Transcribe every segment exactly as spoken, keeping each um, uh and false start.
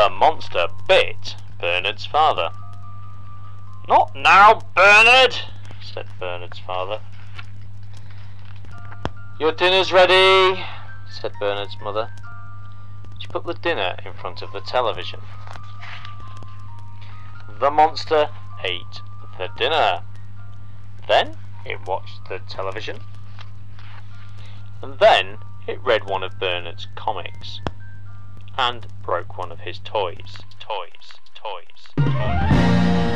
The monster bit Bernard's father. "Not now, Bernard," said Bernard's father. "Your dinner's ready," said Bernard's mother. She put the dinner in front of the television. The monster ate the dinner. Then it watched the television. And then it read one of Bernard's comics. And broke one of his toys. Toys, toys, toys.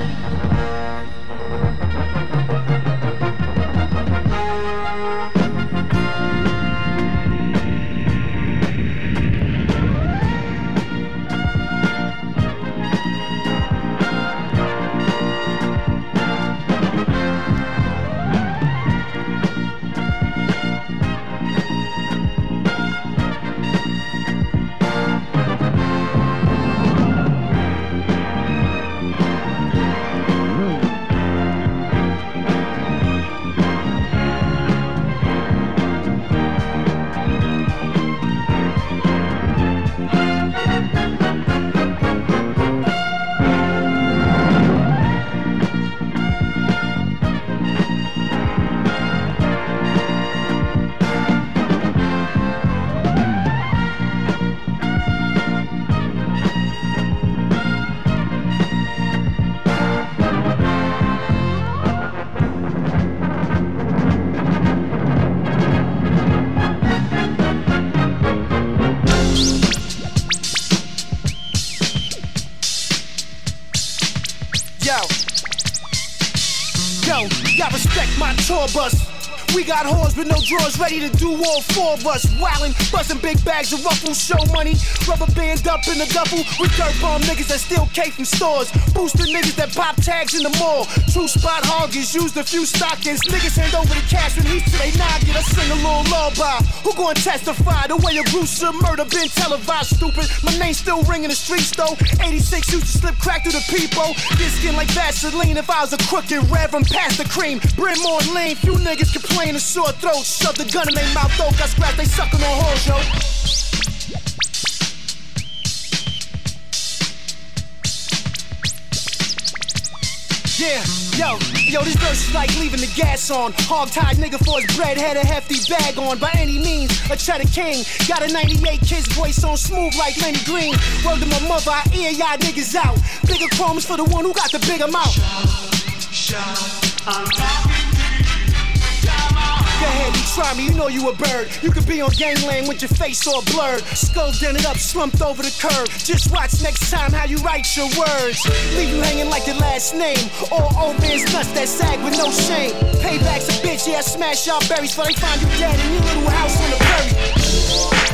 Y'all respect my tour bus. We got whores with no drawers ready to do all four of us. Wildin', bustin' big bags of ruffles, show money. Rubber band up in the duffel. We dirt bomb niggas that steal cake from stores. Boostin' niggas that pop tags in the mall. True spot hoggers, used a few stockings. Niggas hand over the cash when he's to they noggin. I sing a little lullaby. Who gon' testify? The way a gruesome murder been televised, stupid. My name still ringing the streets though. eighty-six used to slip crack through the peephole. Get skin like Vaseline if I was a crooked reverend past the cream. Brim more lean, few niggas complain of sore throats. Shove the gun in their mouth though, got scratched, they suckin' on hoes, yo. Yeah, yo, yo, this verse is like leaving the gas on. Hog-tied nigga for his bread, had a hefty bag on. By any means, a cheddar king. Got a ninety-eight kid's voice on smooth like Lenny Green. Word to my mother, I ear y'all niggas out. Bigger crumbs for the one who got the bigger mouth. Shout, shout, I'm talking. Go ahead, you try me, you know you a bird. You could be on gangland with your face all blurred. Skull dented up, slumped over the curb. Just watch next time how you write your words. Leave you hanging like your last name. All old man's nuts that sag with no shame. Payback's a bitch, yeah, I smash y'all berries before they find you dead in your little house on the prairie.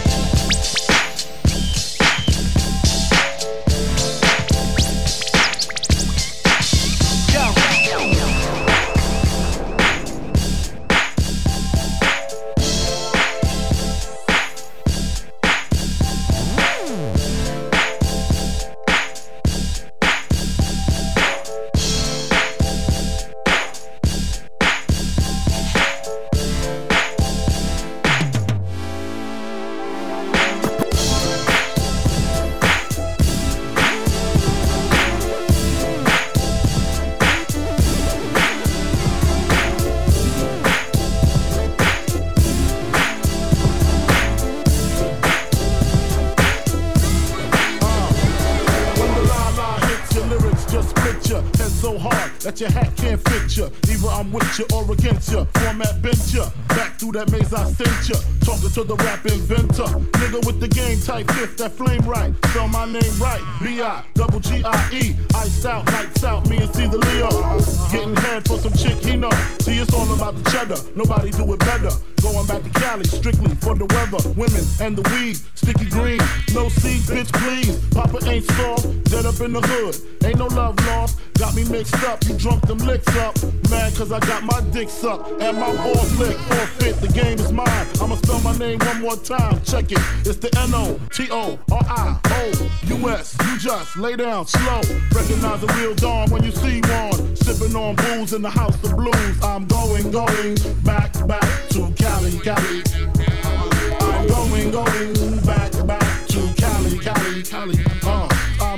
Your hat can't fit ya. Either I'm with ya or against ya. Format bent ya. Back through that maze I sent ya. Talking to the rap inventor. Nigga with the game type fifth that flame right. Spell my name right. B I double G I E. Iced out, lights out. Me and C the Leo. Getting head for some chick he know. See, it's all about the cheddar. Nobody do it better. Going back to Cali, strictly for the weather. Women and the weed. Sticky green. No seeds, bitch, please. Papa ain't soft. Dead up in the hood. Ain't no love lost. Got me mixed up. You drunk them licks up. Mad cause I got my dick sucked. And my balls licked. Forfeit, the game is mine. I'ma spell my name one more time. Check it. It's the N O T O R I O U S. You just lay down slow. Recognize a real dawn when you see one. Sipping on booze in the house of blues. I'm going, going back, back to Cali, Cali. I'm going, going back, back to Cali, Cali, Cali. Uh,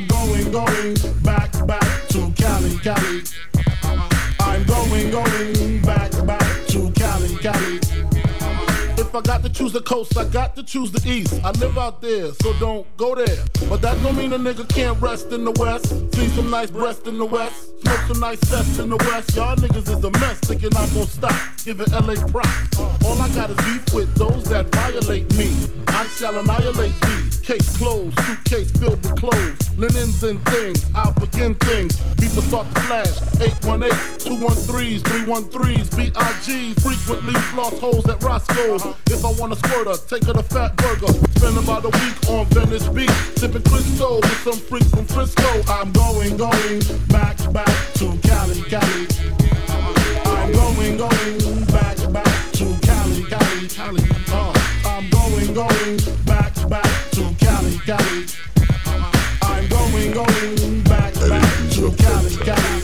going back, back to Cali, Cali. I'm going, going back, back to Cali, Cali. If I got to choose the coast, I got to choose the east. I live out there, so don't go there. But that don't mean a nigga can't rest in the west. See some nice breast in the west. Smoke some nice cess in the west. Y'all niggas is a mess, thinking I'm gonna stop. Giving L A props. All I got is beef with those that violate me. I shall annihilate these. Case closed, suitcase filled with clothes. Linens and things, I'll begin things. People start to flash. eight one eight, two one threes, three one threes, B I G. Frequently floss holes at Roscoe's. If I want a squirter, take her to Fat Burger. Spend about a week on Venice Beach. Sipping Crisco with some freaks from Frisco. I'm going, going back, back to Cali, Cali. I'm going, going back, back to Cali, Cali, Cali. Uh, I'm going, going back, back to Cali, Cali. I'm going, going back, back to Cali, Cali.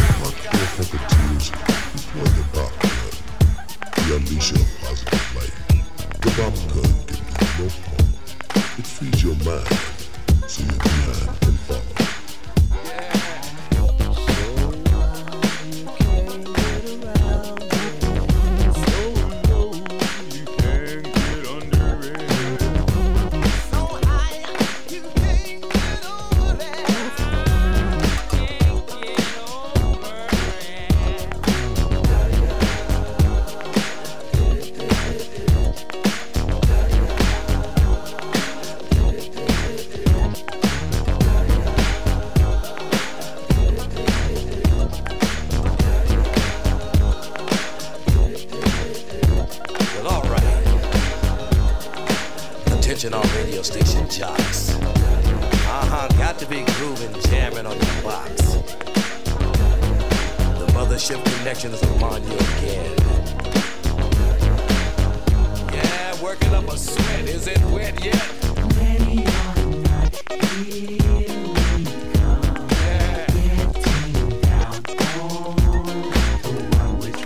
We unleash a positive light. The popcorn gives you no harm. It feeds your mind, so your behind can follow. On radio station jocks. Uh-huh, got to be grooving, jamming on the box. The mothership connection is upon you again. Yeah, working up a sweat. Is it wet yet? Ready or not, here we come. Yeah. Getting down on the one which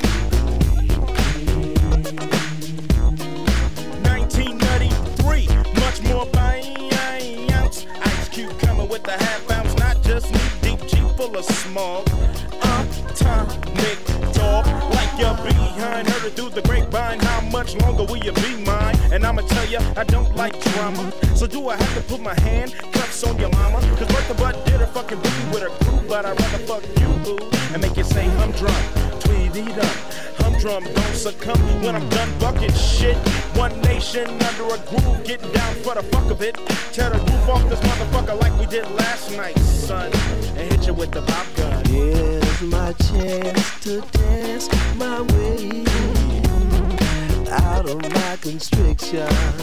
we believe. nineteen ninety-three, much more bounce. Ice Cube coming with the half ounce, not just knee deep, Jeep full of smog. Atomic dog, like your behind. Heard it through the grapevine. How much longer will you be mine? And I'ma tell you, I don't like drama. So do I have to put my hand cuffs on your mama? Cause Bertha Butt did a fucking movie with her crew, but I'd rather fuck you, boo, and make you say humdrum, tweedy dum. Humdrum don't succumb when I'm done bucking shit. One nation under a groove, getting down for the fuck of it. Tear the roof off this motherfucker like we did last night, son, and hit you with the pop gun. Here's my chance to dance my way out of my constriction.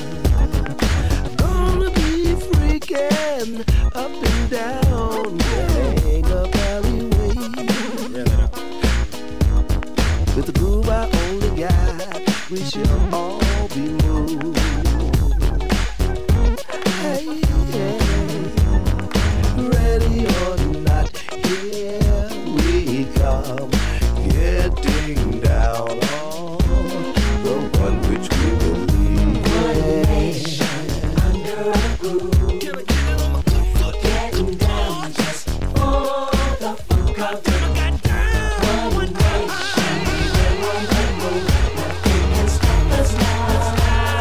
Gonna be freaking up and down, hang up alleyway. With the groove I only got, we shall all be moved. Hey, yeah. Ready or not, here we come. Getting down on the one which we believe. One nation under a groove. Getting down just for the funk of it. One nation on the move. Nothing can stop us now.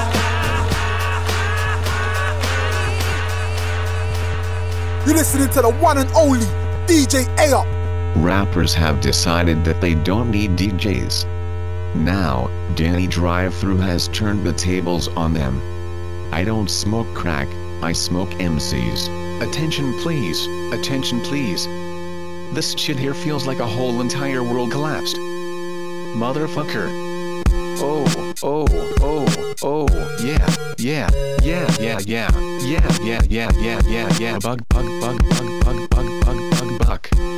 You're listening to the one and only D J A-Up. Rappers have decided that they don't need D Js. Now, Danny Drive-Thru has turned the tables on them. I don't smoke crack, I smoke M Cs. Attention please, attention please. This shit here feels like a whole entire world collapsed. Motherfucker. Oh, oh, oh, oh, yeah, yeah, yeah, yeah, yeah, yeah, yeah, yeah, yeah, yeah, yeah, bug, bug, bug, bug, bug, bug, bug, bug, buck.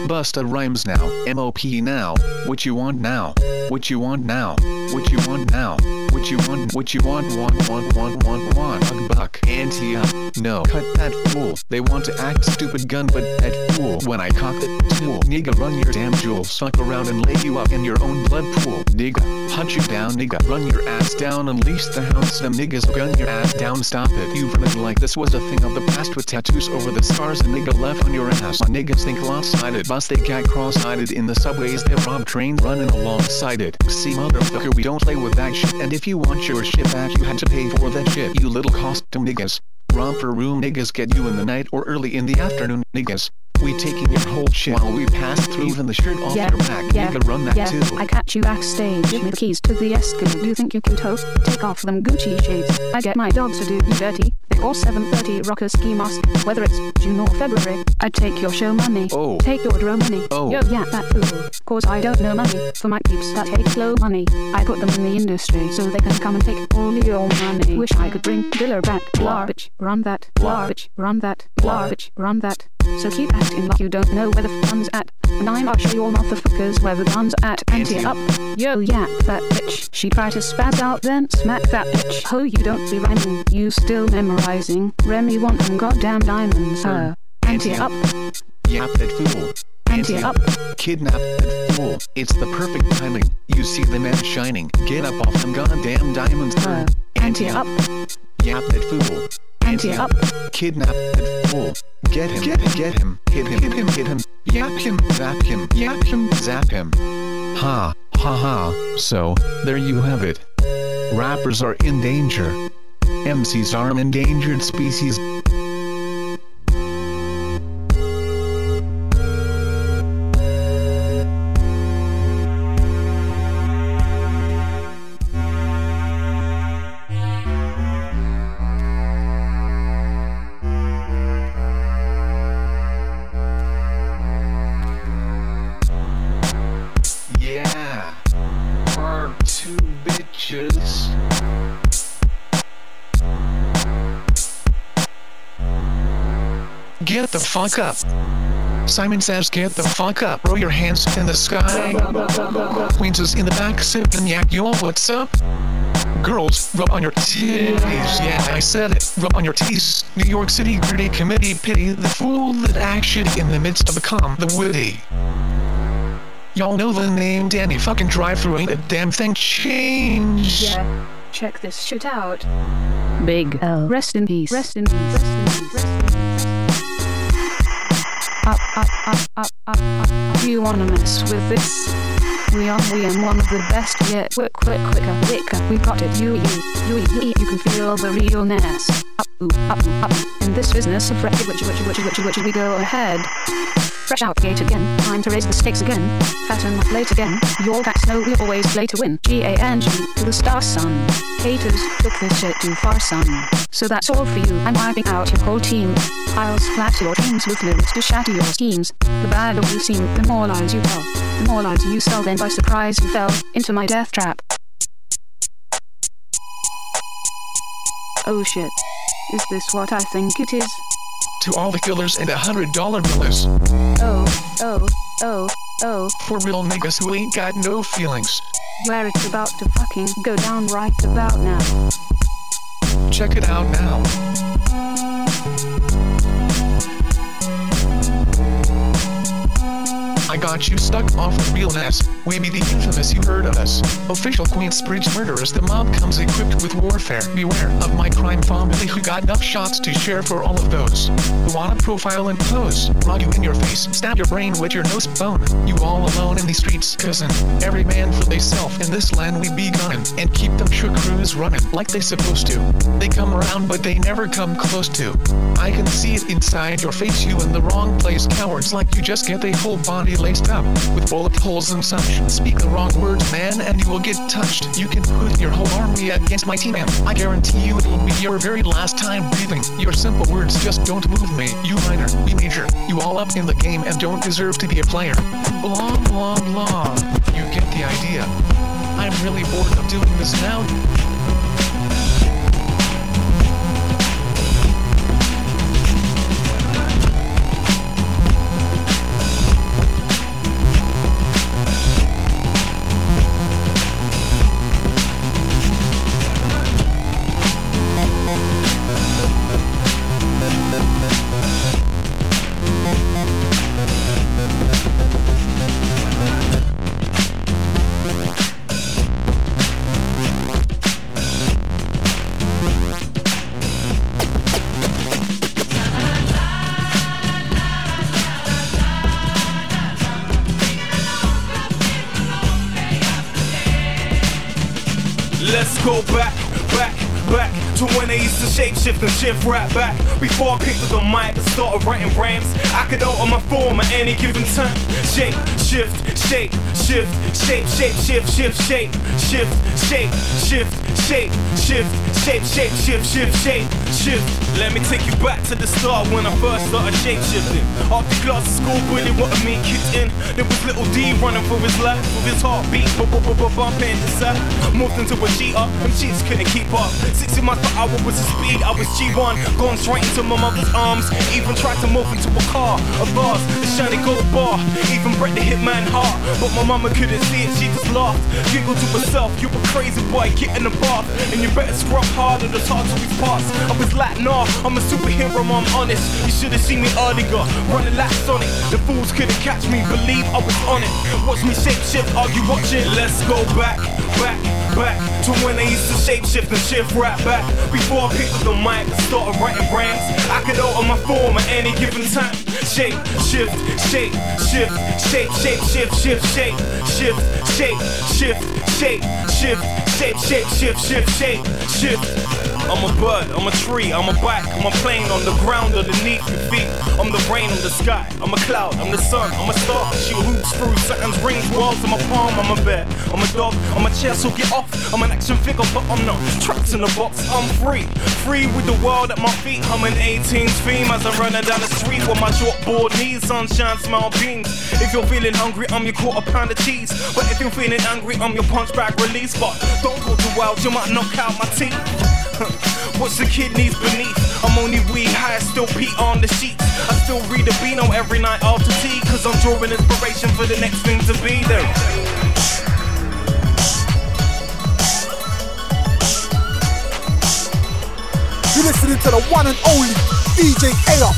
Busta Rhymes now, M O P now, what you want now, what you want now, what you want now, what you want, what you want, want, want, want, want, want, Bug buck, ante up, no, cut that fool, they want to act stupid gun but that fool, when I cock that tool, nigga run your damn jewel, suck around and lay you up in your own blood pool, nigga, hunt you down nigga, run your ass down, unleash the hounds, them niggas gun your ass down, stop it, you've running like this was a thing of the past with tattoos over the scars a nigga left on your ass, my niggas think lopsided, bust they got cross-eyed in the subways, they rob trains running alongside it, see motherfucker we don't play with that shit, and if you want your shit back you had to pay for that shit, you little costume niggas, romper room niggas get you in the night or early in the afternoon niggas. We taking your whole shit while we pass through, even the shirt off yeah, your back. Yeah, nigga, run that yeah. too. I catch you backstage. Give me the keys to the Escalade. Do you think you cute ho? Take off them Gucci shades. I get my dogs to do you dirty. They all seven thirty rocker ski mask. Whether it's June or February, I take your show money. Oh. Take your dro money. Oh. Yo, yeah, that fool. Cause I don't know money. For my peeps that take slow money, I put them in the industry so they can come and take all your money. Wish I could bring Diller back. Blah, bitch, run that. Blah, bitch, run that. Blah, bitch, run that. So keep acting like you don't know where the fun's at, and I'ma show you all motherfuckers where the gun's at. Ante up, yo yeah, that bitch. She tried to spaz out, then smack that bitch. Ho, you don't be rhyming, you still memorizing. Remy want them goddamn diamonds, huh? Ante up, Yap that fool. ante up, Kidnap that fool. It's the perfect timing. You see the man shining. Get up off them goddamn diamonds, huh? huh? Ante up, Yap that fool. ante up, Kidnap that fool. Get him, get him, get him, hit him, hit him, hit him, yap him, zap him, yap him, zap him. Ha, ha ha, so, there you have it. Rappers are in danger. M Cs are an endangered species. Yeah, part two bitches. Get the fuck up. Simon says get the fuck up. Throw your hands in the sky. Queens is in the back sipping yak. Yo, what's up? Girls, rub on your titties. Yeah, I said it. Rub on your titties. New York City gritty committee pity the fool that acts shitty in the midst of the calm, the witty. Y'all know the name Danny fucking drive-thru ain't a damn thing changed. yeah. Check this shit out. Big L. Rest in peace. Rest in peace. Rest in peace. Rest in peace. Up, up, up, up, up, up. Do you wanna mess with this? We are, we are one of the best yet. Quick, quick, quicker, quicker. We've got it. You, you, you, you, you can feel the realness. Up, ooh, up, up. In this business of wretched, witchy, witchy, witchy, witchy, witchy, we go ahead. Fresh out gate again, time to raise the stakes again. Fatten up late again, you all cats know we always play to win. G A N G to the star son. Haters took this shit too far, son. So that's all for you, I'm wiping out your whole team. I'll splat your dreams with lyrics to shatter your schemes. The badder you seem, the more lies you tell. The more lies you sell, then by surprise you fell into my death trap. Oh shit, is this what I think it is? To all the killers and a hundred dollar billers. Oh, oh, oh, oh. For real niggas who ain't got no feelings. Where it's about to fucking go down right about now. Check it out now. I got you stuck off the realness. We be the infamous, you heard of us. Official Queensbridge murderers, the mob comes equipped with warfare. Beware of my crime family who got enough shots to share for all of those who wanna profile and pose. Log you in your face, stab your brain with your nose bone. You all alone in these streets, cousin. Every man for theyself. In this land we be gunning and keep them shook crews running like they supposed to. They come around but they never come close to. I can see it inside your face, you in the wrong place. Cowards like you just get a whole body laced up with bullet holes and such. Speak the wrong words, man, and you will get touched. You can put your whole army against my team, and I guarantee you it'll be your very last time breathing. Your simple words just don't move me. You minor, we major. You all up in the game and don't deserve to be a player. Blah, blah, blah. You get the idea. I'm really bored of doing this now. Let's go back, back, back to when I used to shapeshift and shift right back. Before I picked up the mic and started writing rhymes, I could alter my form at any given time. Shape, shift, shape, shift, shape, shape, shift, shift, shape, shift, shape, shift, shape, shift, shape, shape, shift, shift, shape, shift. Let me take you back to the start when I first started shape shifting. After class at school, Willie wanted me kicked in. There was little D running for his life with his heartbeat, bumping inside. Moved into a G up, and cheats couldn't keep up. sixty miles per hour was the speed, I was G one, going straight into my mother's arms. Even tried to move into a car, a bars, a shiny gold bar. Even break the hitman heart, but my mama couldn't see it, she just laughed. Giggled to herself, you a crazy boy, get in the bath. And you better scrub hard on the hard to be parts. I was like, nah, I'm a superhero, I'm honest. You should've seen me earlier, running laps on it. The fools couldn't catch me, believe I was on it. Watch me shape shift, are you watching? Let's go back, back, back to when I used to shape shift and shift right back. Before I picked up the mic and started writing rhymes, I could alter my form at any given time. Shape, shift, shape, shift, shape, shape, shift, shift, shape, shift, shape, shift, shape, shift, shape, shape, shift, shift, shape, shift. I'm a bird, I'm a tree, I'm a bike, I'm a plane on the ground underneath your feet. I'm the rain on the sky, I'm a cloud, I'm the sun, I'm a star. She hoops through Saturn's rings, walls in my palm. I'm a bear, I'm a dog, I'm a chair, so get off. I'm an action figure, but I'm not trapped in a box. I'm free, free with the world at my feet. I'm an eighteenth theme as I'm running down the street with my shortboard knees, sunshine, smile beams. If you're feeling hungry, I'm your quarter pound of cheese. But if you're feeling angry, I'm your punch bag release. But don't go too wild, you might knock out my teeth. What's the kidneys beneath? I'm only weed high, still pee on the sheets. I still read a Beano every night after tea, cause I'm drawing inspiration for the next thing to be there. You're listening to the one and only D J A-Up.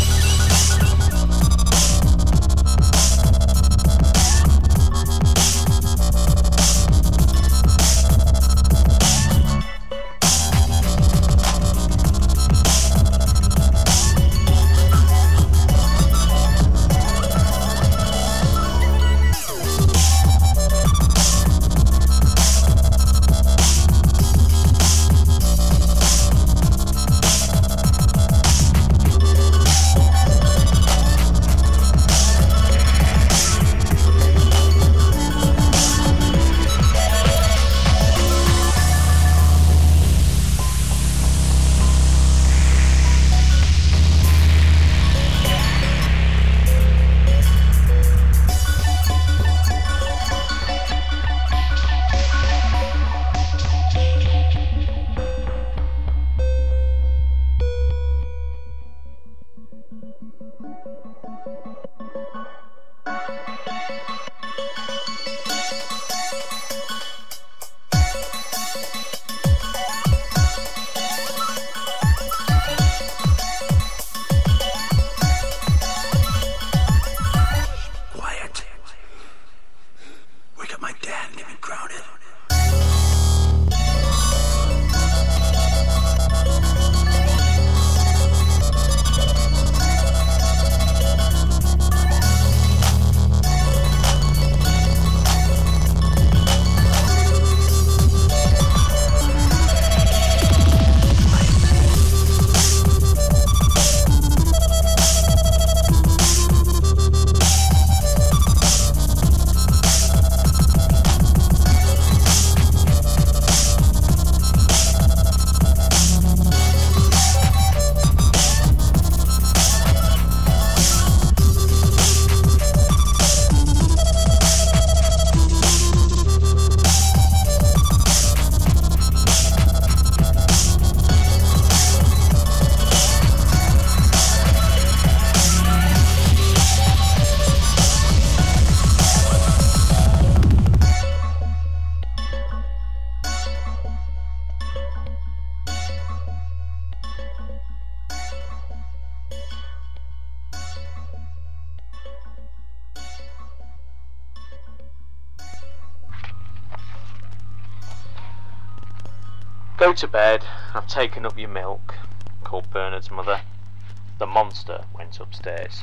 Go to bed, I've taken up your milk, called Bernard's mother. The monster went upstairs.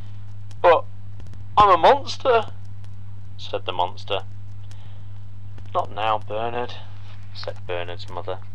But I'm a monster, said the monster. Not now, Bernard, said Bernard's mother.